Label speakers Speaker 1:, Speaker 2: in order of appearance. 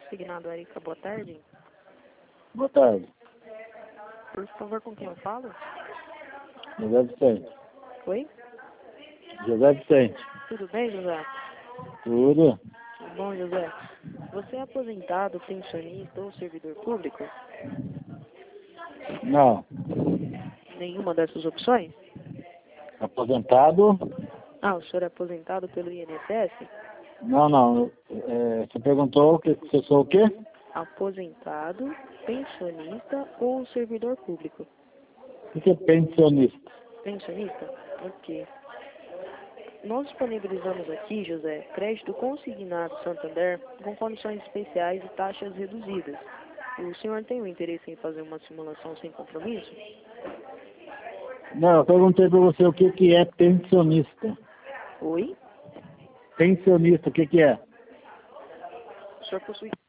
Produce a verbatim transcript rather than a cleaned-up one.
Speaker 1: consignado Arica, boa tarde.
Speaker 2: Boa tarde.
Speaker 1: Por favor, com quem eu falo?
Speaker 2: José Vicente.
Speaker 1: Oi?
Speaker 2: José Vicente.
Speaker 1: Tudo bem, José?
Speaker 2: Tudo?
Speaker 1: Tudo bom, José? Você é aposentado, pensionista ou servidor público?
Speaker 2: Não.
Speaker 1: Nenhuma dessas opções?
Speaker 2: Aposentado?
Speaker 1: Ah, o senhor é aposentado pelo I N S S?
Speaker 2: Não, não. É, você perguntou que se eu sou o quê?
Speaker 1: Aposentado, pensionista ou servidor público?
Speaker 2: O que é pensionista?
Speaker 1: Pensionista? Ok. Nós disponibilizamos aqui, José, crédito consignado Santander com condições especiais e taxas reduzidas. O senhor tem o interesse em fazer uma simulação sem compromisso?
Speaker 2: Não, eu perguntei para você o que, que é pensionista.
Speaker 1: Oi?
Speaker 2: Pensionista, o que, que é?
Speaker 1: O senhor possui